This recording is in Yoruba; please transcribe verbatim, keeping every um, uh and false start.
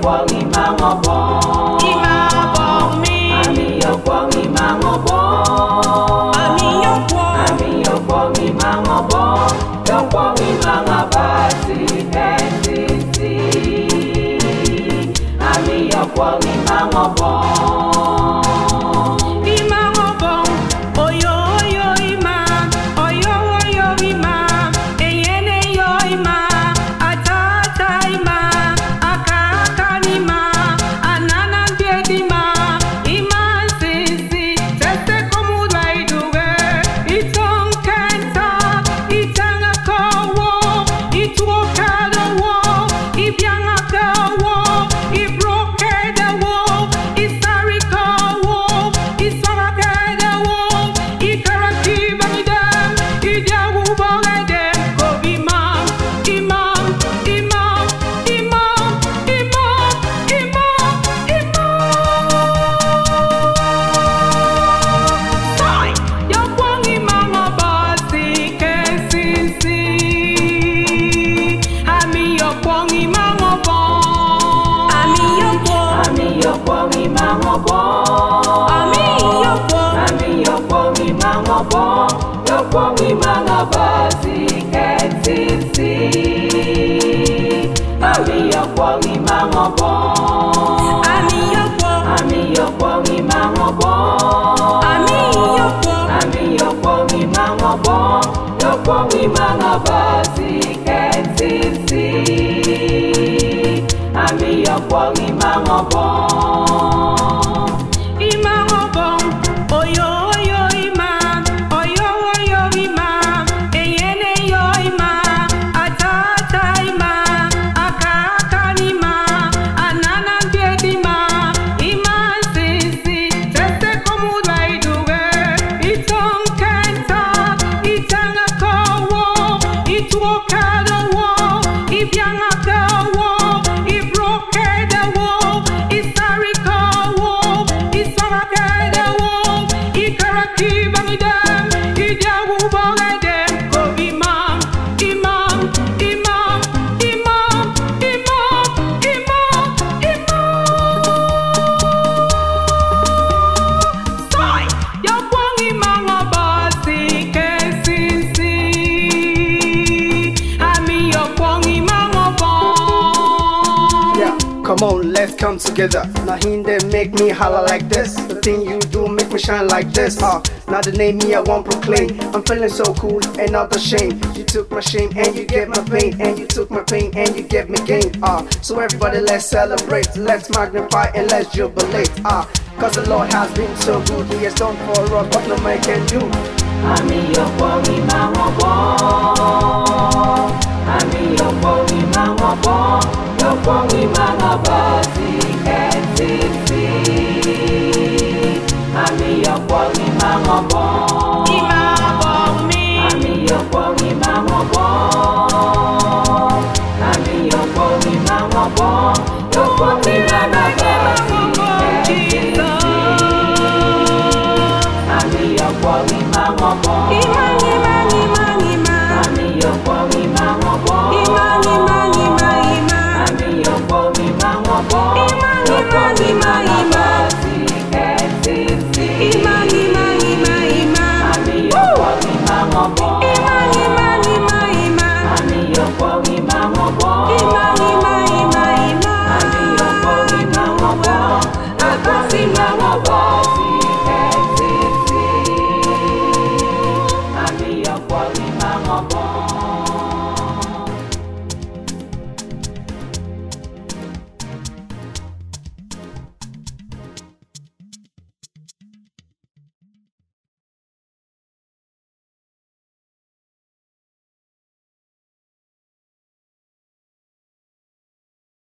yokwong imangobo. Imabong mi. Ami yokwong imangobo. Ami yokwong. Ami yokwong imangobo. Yokwong imangabasi esisi. Ami yokwong imangobo. Yokwong imangabasi esisi. Ami yokwong imangobo. Ami yokwong. Ami yokwong imangobo. Ami yokwong. Ami yokwong imangobo. Yokwong imangabasi esisi. Ami yokwong imangobo. Come on, let's come together. Now he they make me holler like this. The thing you do make me shine like this. Ah, uh, now the name me I won't proclaim. I'm feeling so cool and not ashamed. You took my shame and you get my pain, and you took my pain and you get me gain. Ah, uh, so everybody let's celebrate, let's magnify and let's jubilate. Ah, uh, cause the Lord has been so good. He has done for us what no man can do. Ami yokwong imangobo.